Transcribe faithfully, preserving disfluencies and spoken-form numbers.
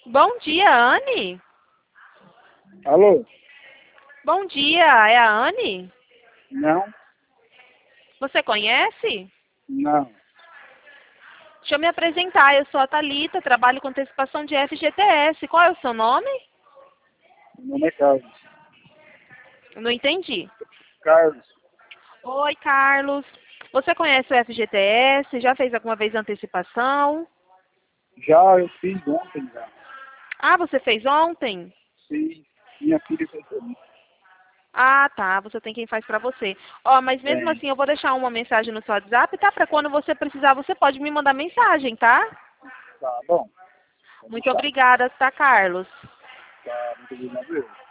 Bom dia, Anne. Alô? Bom dia, é a Anne? Não? Você conhece? Não. Deixa eu me apresentar, eu sou a Thalita, trabalho com antecipação de F G T S. Qual é o seu nome? Meu nome é Carlos. Não entendi. Carlos? Oi, Carlos. Você conhece o F G T S? Já fez alguma vez antecipação? Já eu fiz ontem já. Ah, você fez ontem? Fiz. Minha filha fez também. Ah, tá. Você tem quem faz pra você. Ó, mas mesmo Tem. assim, eu vou deixar uma mensagem no seu WhatsApp, tá? Pra quando você precisar, você pode me mandar mensagem, tá? Tá bom. Pode Muito deixar. obrigada, tá, Carlos? Tá, muito obrigado.